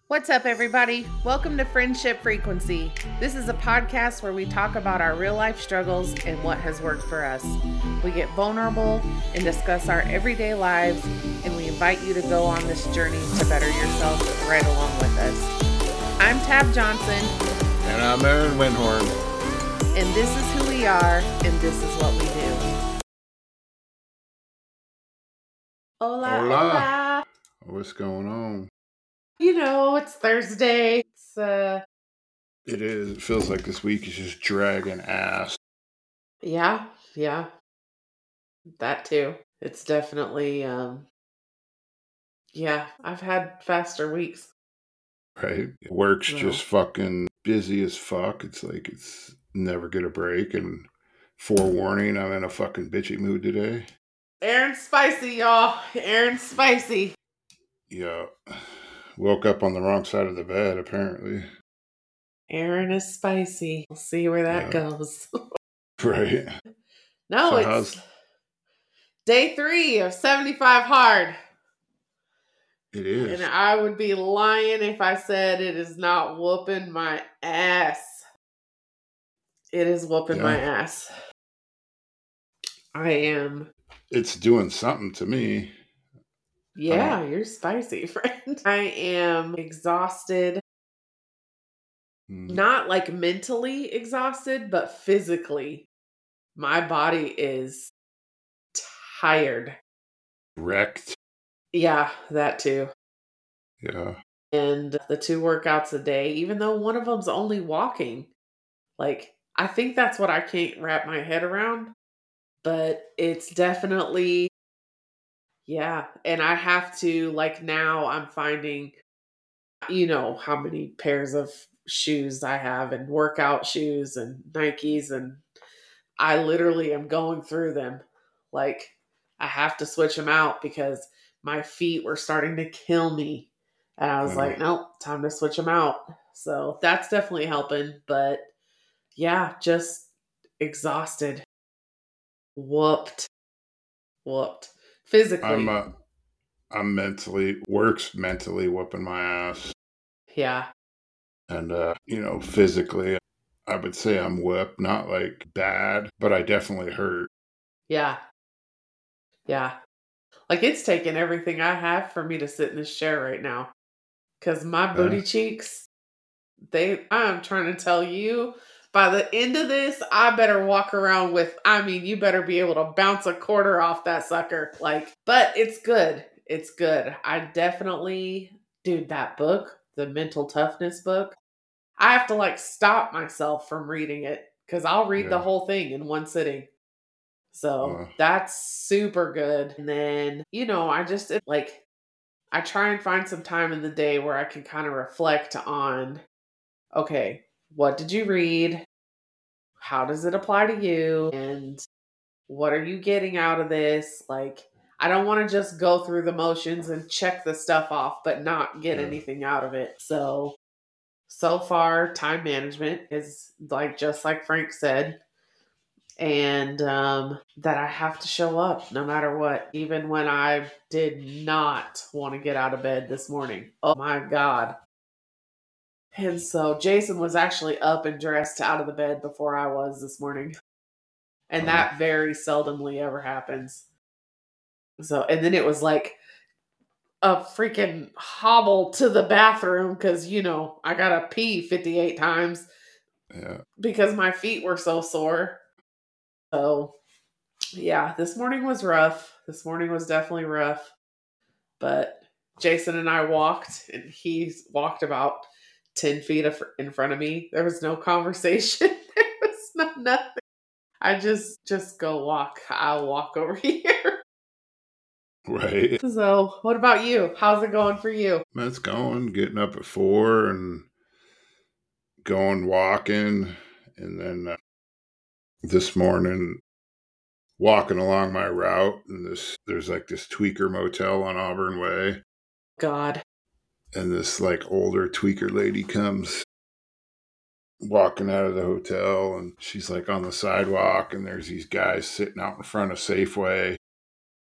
What's up, everybody? Welcome to Friendship Frequency. This is a podcast where we talk about our real life struggles and what has worked for us. We get vulnerable and discuss our everyday lives, and we invite you to go on this journey to better yourself right along with us. I'm Tab Johnson. And I'm Aaron Windhorn. And this is who we are, and this is what we do. Hola, hola. What's going on? You know, it's Thursday. It is. It feels like this week is just dragging ass. Yeah. That too. It's definitely, I've had faster weeks. Right? Work's just fucking busy as fuck. It's like it's never get a break. And forewarning, I'm in a fucking bitchy mood today. Aaron's spicy, y'all. Aaron's spicy. Yeah. Woke up on the wrong side of the bed, apparently. Aaron is spicy. We'll see where that goes. Right. No, so it's day 3 of 75 hard. It is. And I would be lying if I said it is not whooping my ass. It is whooping my ass. I am. It's doing something to me. Yeah, you're spicy, friend. I am exhausted. Not like mentally exhausted, but physically. My body is tired. Wrecked. Yeah, that too. Yeah. And the 2 workouts a day, even though one of them's only walking. Like, I think that's what I can't wrap my head around. But it's definitely, yeah. And I have to, like, now I'm finding, you know, how many pairs of shoes I have and workout shoes and Nikes, and I literally am going through them. Like, I have to switch them out because my feet were starting to kill me. And I was like, nope, time to switch them out. So that's definitely helping. But yeah, just exhausted. Whooped. Physically. I'm mentally whooping my ass. Yeah. And, physically, I would say I'm whipped, not like bad, but I definitely hurt. Yeah. Like, it's taken everything I have for me to sit in this chair right now. Because my booty cheeks, I'm trying to tell you, by the end of this, I better walk around with, you better be able to bounce a quarter off that sucker. Like, but it's good. It's good. I definitely, dude, that book, the Mental Toughness book, I have to like stop myself from reading it because I'll read the whole thing in one sitting. So that's super good. And then, I try and find some time in the day where I can kind of reflect on, okay, what did you read? How does it apply to you? And what are you getting out of this? Like, I don't want to just go through the motions and check the stuff off, but not get anything out of it. So far, time management is just like Frank said. And that I have to show up no matter what, even when I did not want to get out of bed this morning. Oh my God. And so Jason was actually up and dressed out of the bed before I was this morning. And that very seldomly ever happens. So, and then it was like a freaking hobble to the bathroom because, I got to pee 58 times. Yeah. Because my feet were so sore. So, yeah, this morning was rough. This morning was definitely rough. But Jason and I walked, and he walked about 10 feet in front of me. There was no conversation. There was nothing. I just go walk. I'll walk over here. Right. So, what about you? How's it going for you? It's going. Getting up at 4 and going walking. And then this morning, walking along my route, and there's like this tweaker motel on Auburn Way. God. And this like older tweaker lady comes walking out of the hotel, and she's like on the sidewalk, and there's these guys sitting out in front of Safeway.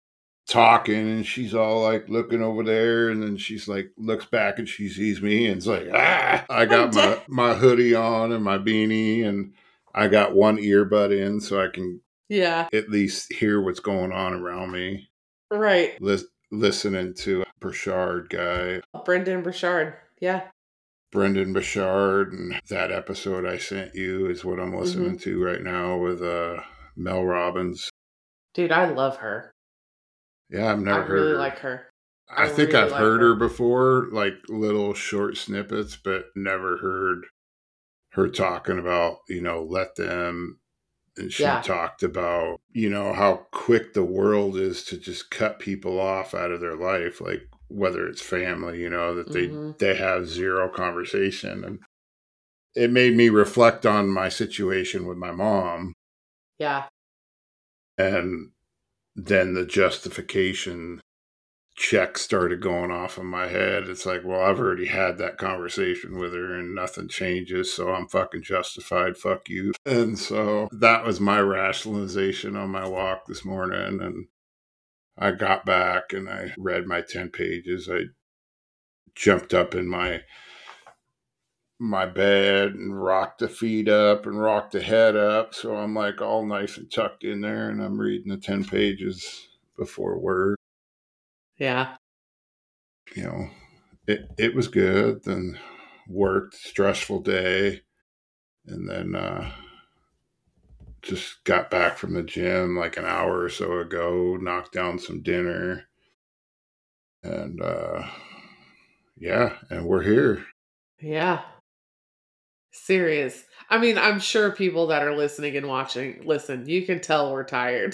talking, and she's all like looking over there, and then she's like looks back and she sees me and it's like, ah, I got my hoodie on and my beanie, and I got one earbud in so I can at least hear what's going on around me. Right. Listening to Burchard guy. Brendan Burchard. Yeah. Brendan Burchard, and that episode I sent you is what I'm listening to right now with Mel Robbins. Dude, I love her. Yeah, I've never heard her. I really like her. I think I've heard her before, like little short snippets, but never heard her talking about, let them. And she talked about, how quick the world is to just cut people off out of their life, like whether it's family, that they have zero conversation. And it made me reflect on my situation with my mom. Yeah. And then the justification check started going off in my head. It's like, well, I've already had that conversation with her and nothing changes, so I'm fucking justified. Fuck you. And so that was my rationalization on my walk this morning. And I got back and I read my 10 pages. I jumped up in my bed and rocked the feet up and rocked the head up. So I'm like all nice and tucked in there, and I'm reading the 10 pages before work. Yeah. It was good. Then worked, stressful day, and then just got back from the gym like an hour or so ago, knocked down some dinner, and and we're here. Yeah. Serious. I mean, I'm sure people that are listening and watching, listen, you can tell we're tired.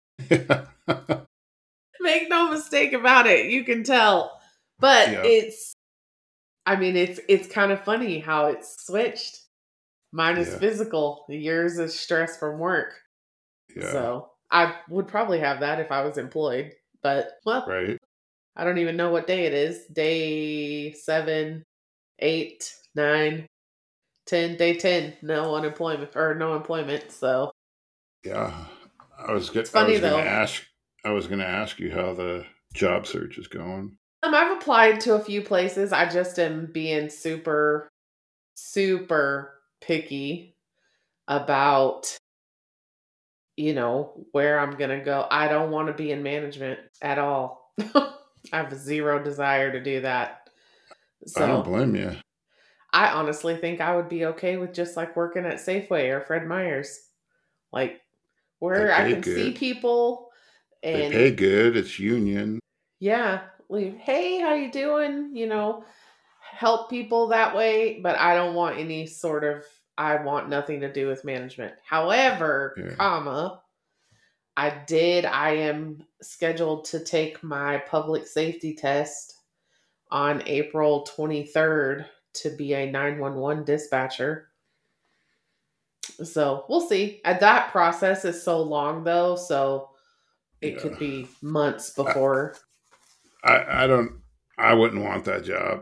Make no mistake about it. You can tell. But it's kind of funny how it's switched. Mine is physical. Yours is stress from work. Yeah. So I would probably have that if I was employed. But, well, right. I don't even know what day it is. Day 7, 8, 9, 10, day 10. No employment. So yeah, I was going to ask you how the job search is going. I've applied to a few places. I just am being super, super picky about, where I'm going to go. I don't want to be in management at all. I have zero desire to do that. So I don't blame you. I honestly think I would be okay with just like working at Safeway or Fred Meyer's, like where I can see people and they pay good. It's union. Yeah. Hey, how you doing? Help people that way, but I don't want I want nothing to do with management. However, I am scheduled to take my public safety test on April 23rd to be a 911 dispatcher. So we'll see. That process is so long though, so it could be months before. I wouldn't want that job.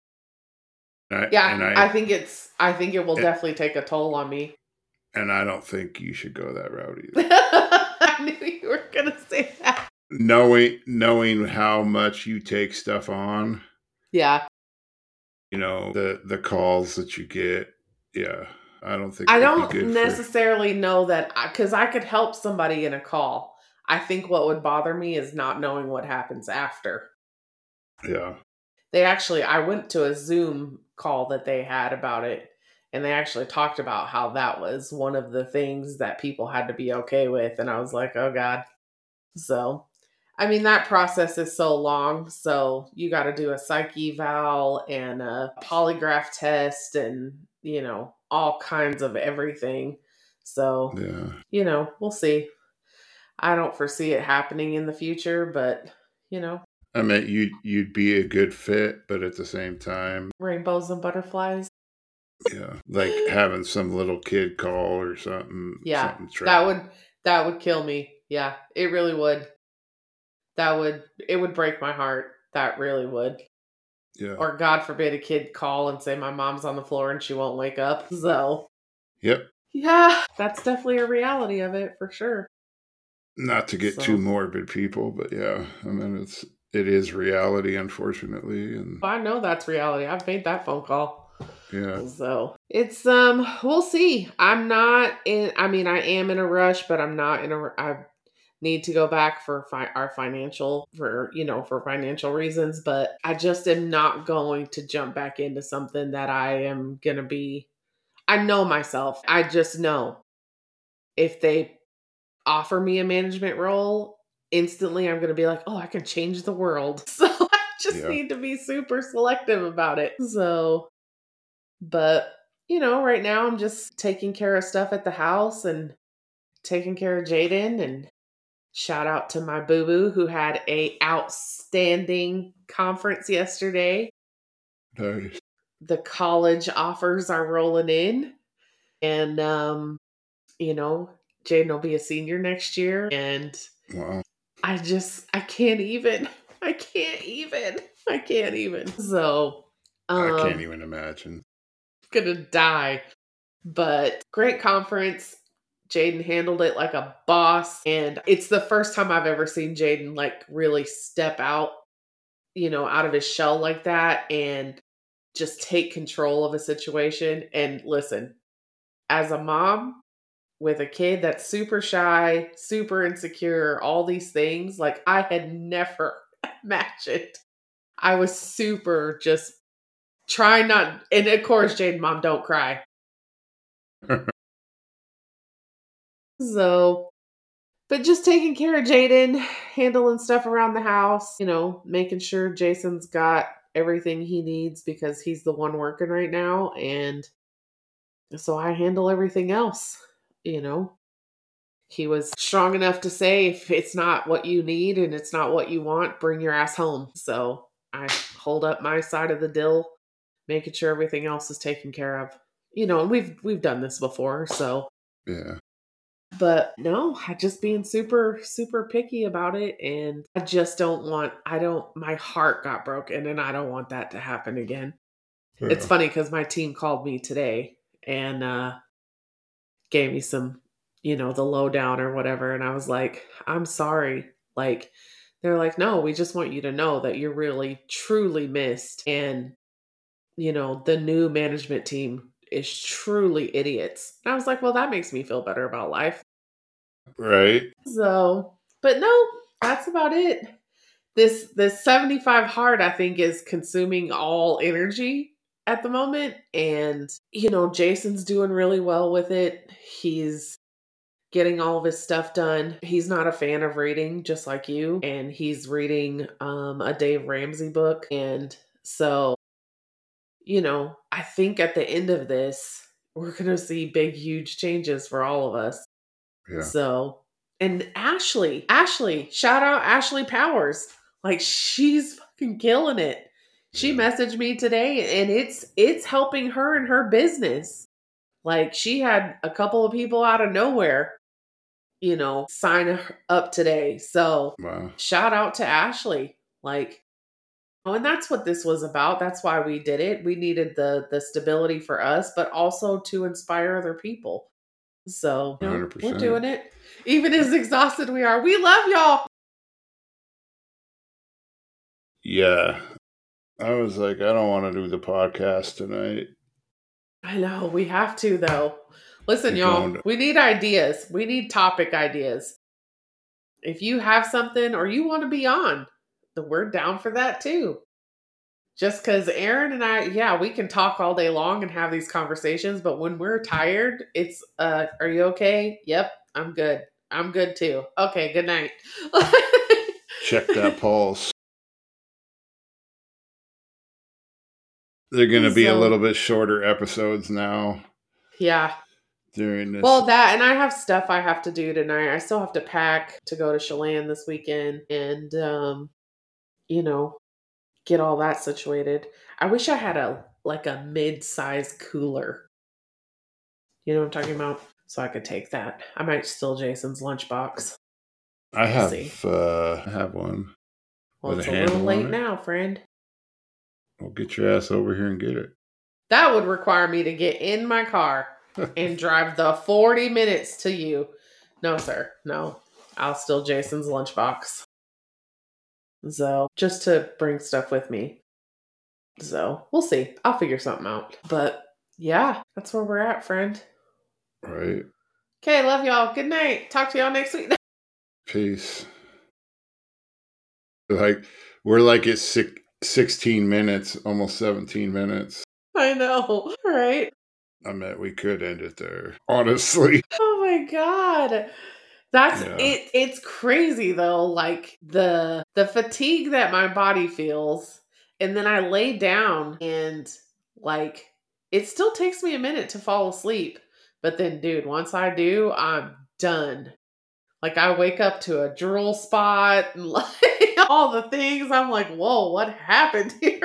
I think it will definitely take a toll on me. And I don't think you should go that route either. I knew you were going to say that. Knowing how much you take stuff on. Yeah. The calls that you get. Yeah. I don't think I don't necessarily know that, because I could help somebody in a call. I think what would bother me is not knowing what happens after. Yeah. I went to a Zoom call that they had about it, and they actually talked about how that was one of the things that people had to be okay with. And I was like, oh God. So, that process is so long. So you got to do a psych eval and a polygraph test and, all kinds of everything. So, we'll see. I don't foresee it happening in the future, but, I mean, you'd be a good fit, but at the same time, rainbows and butterflies. Yeah, like having some little kid call or something. Yeah, something that would kill me. Yeah, it really would. It would break my heart. That really would. Yeah. Or God forbid a kid call and say my mom's on the floor and she won't wake up. So. Yep. Yeah, that's definitely a reality of it for sure. Not to get too morbid, people, but yeah, I mean, it is reality, unfortunately. And I know that's reality. I've made that phone call. yeah. So it's, we'll see. I'm not in, I mean, I am in a rush, but I'm not in I need to go back for our financial, for financial reasons, but I just am not going to jump back into something that I am going to be, I know myself. I just know if they offer me a management role, instantly I'm going to be like, oh, I can change the world. So I just need to be super selective about it. So, but right now I'm just taking care of stuff at the house and taking care of Jaden, and shout out to my boo-boo who had a outstanding conference yesterday. Nice. The college offers are rolling in, and Jaden will be a senior next year, and wow. I can't even. I can't even. So, I can't even imagine. Gonna die. But great conference. Jaden handled it like a boss. And it's the first time I've ever seen Jaden like really step out, out of his shell like that and just take control of a situation. And listen, as a mom with a kid that's super shy, super insecure, all these things, like I had never imagined. I was super just trying not, and of course, Jaden, mom, don't cry. So, but just taking care of Jaden, handling stuff around the house, making sure Jason's got everything he needs because he's the one working right now. And so I handle everything else, He was strong enough to say, if it's not what you need and it's not what you want, bring your ass home. So I hold up my side of the deal, making sure everything else is taken care of. And we've done this before, so yeah. But no, I just being super, super picky about it. And I just my heart got broken and I don't want that to happen again. Yeah. It's funny because my team called me today and gave me some, the lowdown or whatever. And I was like, I'm sorry. Like, they're like, no, we just want you to know that you're really, truly missed. And, the new management team is truly idiots. And I was like, well, that makes me feel better about life. Right. So, but no, that's about it. This 75 hard, I think, is consuming all energy at the moment. And, Jason's doing really well with it. He's getting all of his stuff done. He's not a fan of reading, just like you. And he's reading a Dave Ramsey book. And so, I think at the end of this, we're going to see big, huge changes for all of us. Yeah. So, and Ashley, shout out Ashley Powers. Like, she's fucking killing it. She messaged me today and it's helping her in her business. Like, she had a couple of people out of nowhere, sign up today. So wow. Shout out to Ashley. Like, and that's what this was about. That's why we did it. We needed the stability for us, but also to inspire other people. So, we're doing it. Even as exhausted we are. We love y'all. Yeah. I was like, I don't want to do the podcast tonight. I know. We have to, though. Listen, y'all, we need ideas. We need topic ideas. If you have something or you want to be on, we're down for that too. Just because Aaron and I, we can talk all day long and have these conversations, but when we're tired, it's, are you okay? Yep, I'm good. I'm good too. Okay, good night. Check that pulse. They're going to be a little bit shorter episodes now. Yeah. During this. Well, that, and I have stuff I have to do tonight. I still have to pack to go to Chelan this weekend and, get all that situated. I wish I had a mid-size cooler. You know what I'm talking about? So I could take that. I might steal Jason's lunchbox. I have one. Well, it's a little late now, friend. Well, get your ass over here and get it. That would require me to get in my car and drive the 40 minutes to you. No, sir. No. I'll steal Jason's lunchbox. So, just to bring stuff with me. So, we'll see. I'll figure something out. But yeah, that's where we're at, friend. Right. Okay, love y'all. Good night. Talk to y'all next week. Peace. Like, we're like at 16 minutes, almost 17 minutes. I know, right? I mean, we could end it there, honestly. Oh my God. That's Yeah. it. It's crazy though. Like the fatigue that my body feels. And then I lay down and like it still takes me a minute to fall asleep. But then dude, once I do, I'm done. Like I wake up to a drool spot and like all the things. I'm like, whoa, what happened here?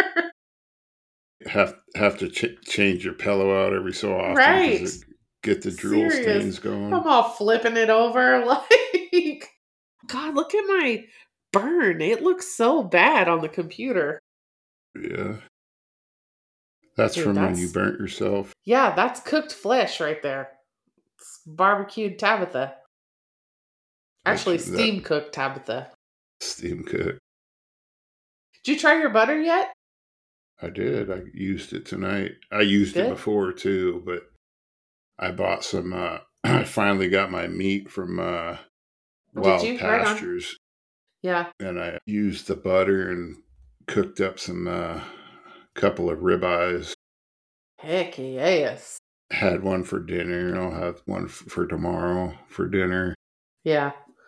Have to change your pillow out every so often. Right. Get the drool Serious. stains going. I'm all flipping it over. Like, God, look at my burn. It looks so bad on the computer. Yeah. That's Dude, from when you burnt yourself. Yeah, that's cooked flesh right there. It's barbecued Tabitha. Actually, steam cooked Tabitha. Steam cooked. Did you try your butter yet? I did. I used it tonight. I used it before too, but I bought some. I finally got my meat from Wild Pastures. Right. Yeah. And I used the butter and cooked up some couple of ribeyes. Heck yes. Had one for dinner. I'll have one for tomorrow for dinner. Yeah.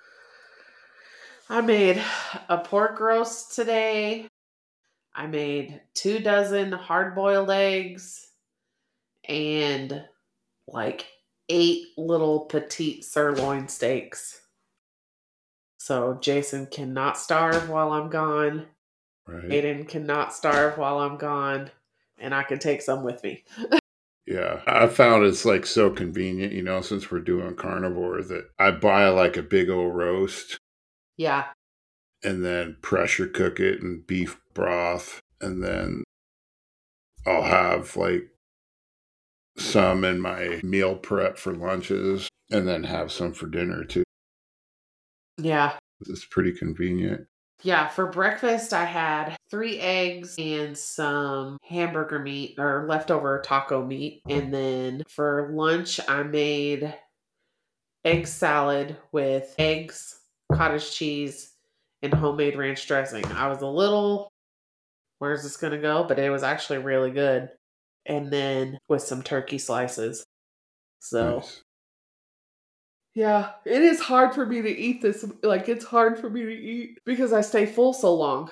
I made a pork roast today. I made 2 dozen hard-boiled eggs and like 8 little petite sirloin steaks. So Jason cannot starve while I'm gone. Right. Aiden cannot starve while I'm gone. And I can take some with me. Yeah. I found it's like so convenient, since we're doing carnivore, that I buy like a big old roast. Yeah. And then pressure cook it in beef broth. And then I'll have like some in my meal prep for lunches and then have some for dinner too. Yeah. It's pretty convenient. Yeah, for breakfast I had 3 eggs and some hamburger meat or leftover taco meat. And then for lunch I made egg salad with eggs, cottage cheese, and homemade ranch dressing. I was a little, where's this going to go? But it was actually really good. And then with some turkey slices. So, nice. Yeah, it is hard for me to eat this. Like, it's hard for me to eat because I stay full so long.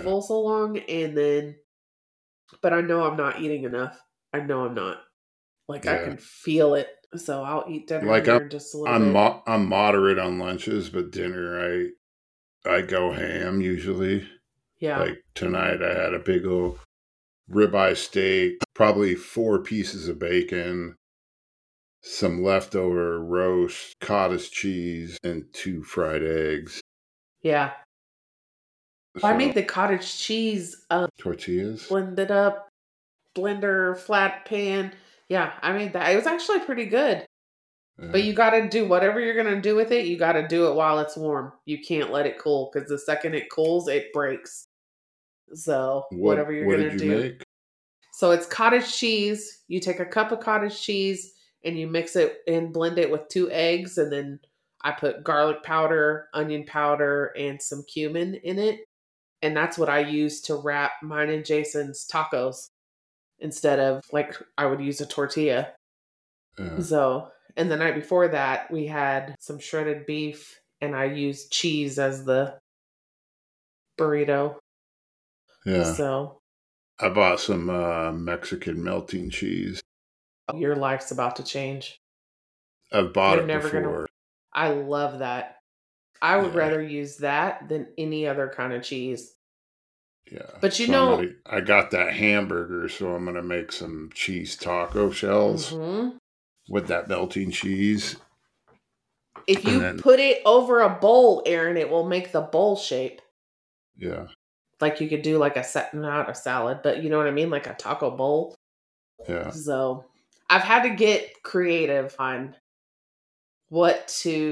But I know I'm not eating enough. I know I'm not. Like, I can feel it. So I'll eat dinner here in just a little bit. I'm moderate on lunches, but dinner I go ham usually. Yeah. Like tonight I had a big old ribeye steak, probably 4 pieces of bacon, some leftover roast, cottage cheese, and 2 fried eggs. Yeah. So, I made the cottage cheese tortillas. Blended up, blender, flat pan. Yeah, I made that. It was actually pretty good. But you got to do whatever you're going to do with it. You got to do it while it's warm. You can't let it cool because the second it cools, it breaks. So whatever you're going to do. Make? So it's cottage cheese. You take a cup of cottage cheese and you mix it and blend it with 2 eggs. And then I put garlic powder, onion powder, and some cumin in it. And that's what I use to wrap mine and Jason's tacos instead of like I would use a tortilla. So, and the night before that, we had some shredded beef and I used cheese as the burrito. Yeah. So I bought some Mexican melting cheese. Your life's about to change. I've bought it before. I love that. I would rather use that than any other kind of cheese. Yeah. But I got that hamburger, so I'm going to make some cheese taco shells with that melting cheese. If you put it over a bowl, Aaron, it will make the bowl shape. Yeah. Like you could do like not a salad, but you know what I mean? Like a taco bowl. Yeah. So I've had to get creative on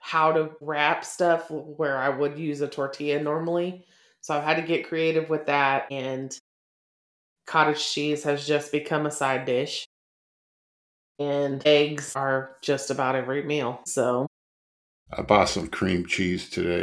how to wrap stuff where I would use a tortilla normally. So I've had to get creative with that. And cottage cheese has just become a side dish. And eggs are just about every meal. So I bought some cream cheese today.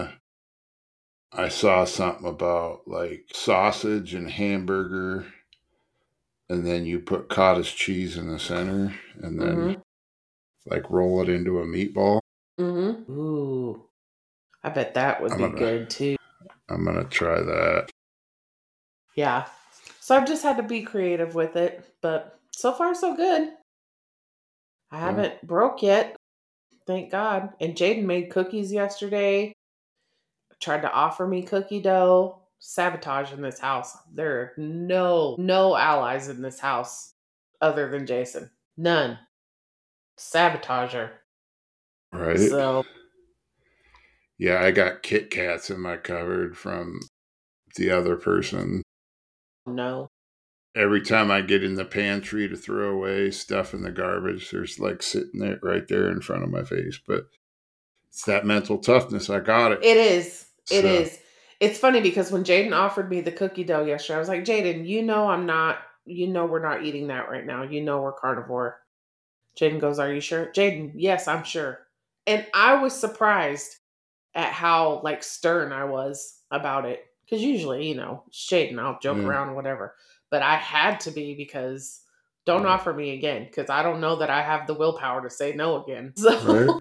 I saw something about like sausage and hamburger, and then you put cottage cheese in the center, and then like roll it into a meatball. Ooh, I bet that would be good too. I'm gonna try that. Yeah. So I've just had to be creative with it, but so far so good. I haven't broke yet, thank God. And Jaden made cookies yesterday. Tried to offer me cookie dough. Sabotage in this house. There are no allies in this house other than Jason. None. Sabotager. Right. So yeah, I got Kit Kats in my cupboard from the other person. No. Every time I get in the pantry to throw away stuff in the garbage, there's like sitting there right there in front of my face. But it's that mental toughness. I got it. It is. It is. It's funny because when Jaden offered me the cookie dough yesterday, I was like, Jaden, we're not eating that right now. We're carnivore. Jaden goes, are you sure? Jaden, yes, I'm sure. And I was surprised at how like stern I was about it. Because usually, it's Jaden, I'll joke around, whatever. But I had to be because don't offer me again. Because I don't know that I have the willpower to say no again. So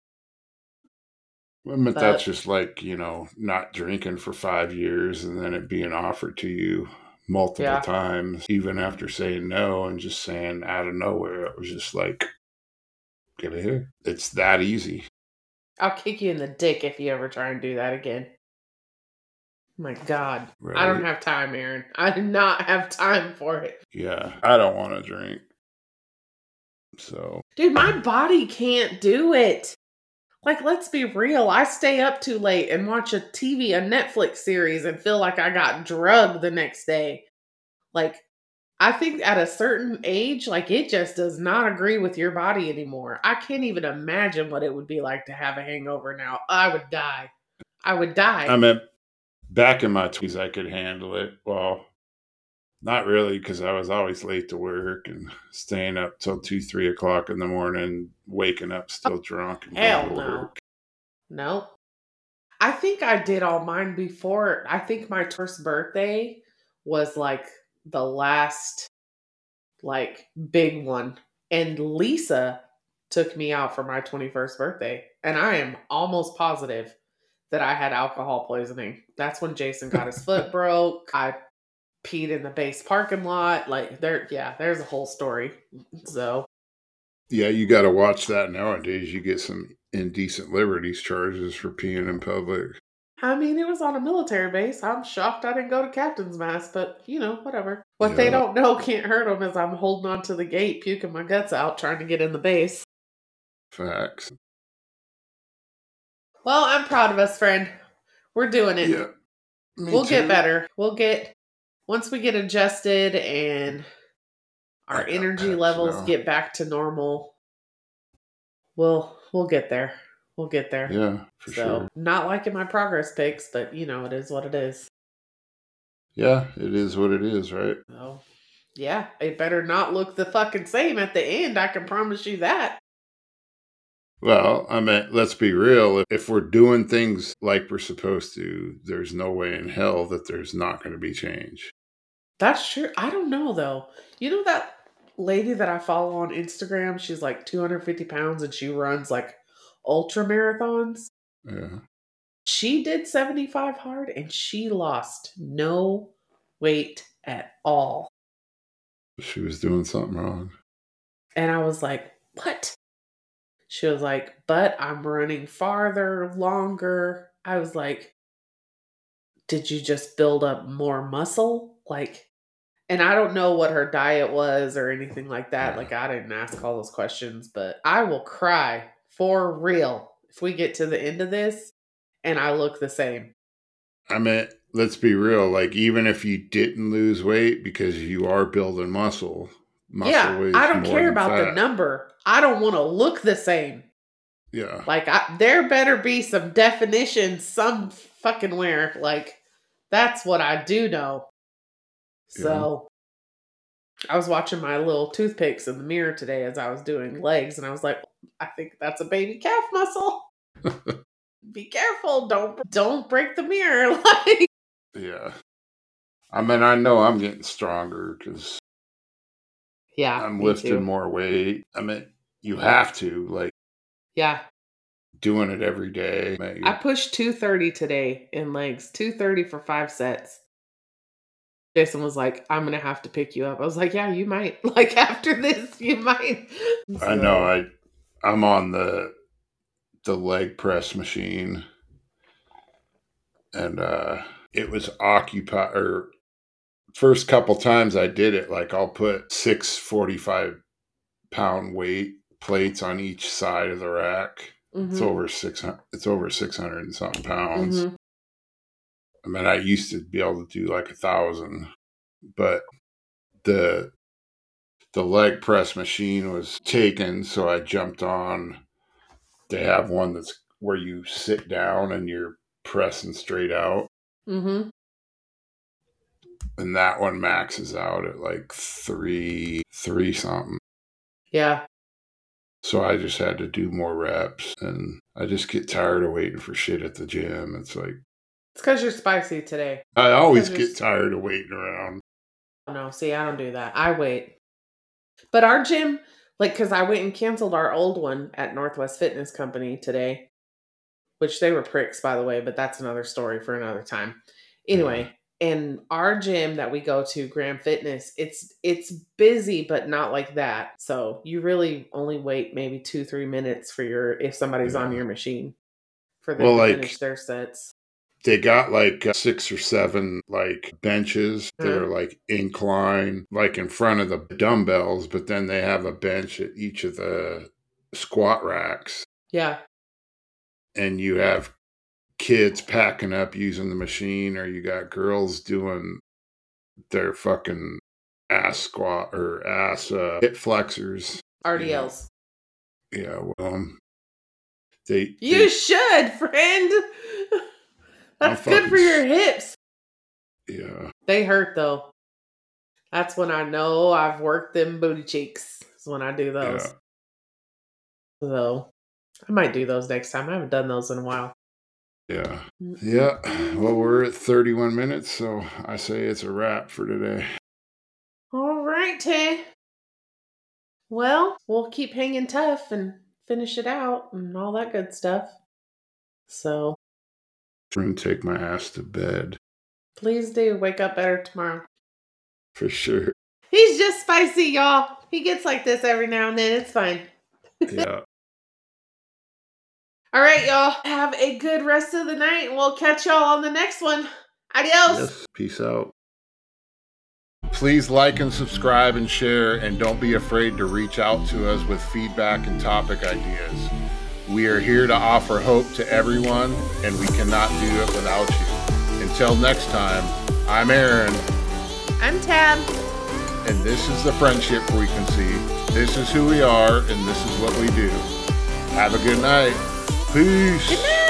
But that's just like, not drinking for 5 years and then it being offered to you multiple times, even after saying no and just saying out of nowhere. It was just like, get it here. It's that easy. I'll kick you in the dick if you ever try and do that again. My God. Right. I don't have time, Aaron. I do not have time for it. Yeah, I don't want to drink. So. Dude, my body can't do it. Like, let's be real. I stay up too late and watch a Netflix series and feel like I got drugged the next day. Like, I think at a certain age, like, it just does not agree with your body anymore. I can't even imagine what it would be like to have a hangover now. I would die. I mean, back in my 20s, I could handle it. Well, not really, because I was always late to work and staying up till 2, 3 o'clock in the morning, waking up still drunk. And hell no. Nope. I think I did all mine before. I think my first birthday was like the last like big one. And Lisa took me out for my 21st birthday. And I am almost positive that I had alcohol poisoning. That's when Jason got his foot broke. I peed in the base parking lot. Like there's a whole story. So yeah, you got to watch that nowadays. You get some indecent liberties charges for peeing in public. I mean, it was on a military base. I'm shocked I didn't go to captain's mast, but whatever. What they don't know can't hurt them as I'm holding on to the gate, puking my guts out, trying to get in the base. Facts. Well, I'm proud of us, friend. We're doing it. Yeah. We'll get better. Once we get adjusted and our energy levels get back to normal, we'll get there. We'll get there. Yeah, for sure. Not liking my progress pics, but it is what it is. Yeah, it is what it is, right? So, yeah, it better not look the fucking same at the end. I can promise you that. Well, I mean, let's be real. If we're doing things like we're supposed to, there's no way in hell that there's not going to be change. That's true. I don't know, though. You know that lady that I follow on Instagram? She's like 250 pounds and she runs like ultra marathons. Yeah. She did 75 hard and she lost no weight at all. She was doing something wrong. And I was like, what? She was like, but I'm running farther, longer. I was like, did you just build up more muscle? Like, and I don't know what her diet was or anything like that. Yeah. Like, I didn't ask all those questions, but I will cry for real if we get to the end of this and I look the same. I mean, let's be real. Like, even if you didn't lose weight because you are building muscle yeah, I don't care about the number. I don't want to look the same. Yeah. Like, there better be some definition some fucking where. Like, that's what I do know. So, I was watching my little toothpicks in the mirror today as I was doing legs, and I was like, I think that's a baby calf muscle. Be careful. Don't break the mirror. Like, Yeah. I mean, I know I'm getting stronger because I'm lifting more weight. I mean, you have to, like, doing it every day. I pushed 230 today in legs, 230 for 5 sets. Jason was like, I'm going to have to pick you up. I was like, yeah, you might. Like, after this, you might. So. I know. I'm on the leg press machine. And it was occupied, or first couple times I did it, like I'll put 6 45-pound weight plates on each side of the rack. Mm-hmm. It's over 600 and something pounds. Mm-hmm. I mean, I used to be able to do like 1,000, but the leg press machine was taken, so I jumped on. They have one that's where you sit down and you're pressing straight out. Mm-hmm. And that one maxes out at like 3 something. Yeah. So I just had to do more reps, and I just get tired of waiting for shit at the gym. It's like, it's because you're spicy today. I always get tired of waiting around. No, see, I don't do that. I wait. But our gym, like, because I went and canceled our old one at Northwest Fitness Company today, which they were pricks, by the way, but that's another story for another time. Anyway, in our gym that we go to, Graham Fitness, it's busy, but not like that. So you really only wait maybe 2-3 minutes if somebody's on your machine for them to finish their sets. They got like 6 or 7 like benches that are like incline, like in front of the dumbbells, but then they have a bench at each of the squat racks. Yeah. And you have kids packing up using the machine, or you got girls doing their fucking ass squat or ass hip flexors. RDLs. Yeah, well, you should, friend. That's good for your hips. Yeah. They hurt, though. That's when I know I've worked them booty cheeks. Is when I do those. Yeah. So, I might do those next time. I haven't done those in a while. Yeah. Yeah. Well, we're at 31 minutes, so I say it's a wrap for today. All right, Tay. Well, we'll keep hanging tough and finish it out and all that good stuff. So. I'm going to take my ass to bed. Please do. Wake up better tomorrow. For sure. He's just spicy, y'all. He gets like this every now and then. It's fine. Yeah. All right, y'all. Have a good rest of the night. We'll catch y'all on the next one. Adios. Yes. Peace out. Please like and subscribe and share, and don't be afraid to reach out to us with feedback and topic ideas. We are here to offer hope to everyone, and we cannot do it without you. Until next time, I'm Aaron. I'm Tab. And this is the Friendship Frequency. This is who we are, and this is what we do. Have a good night. Peace. Good night.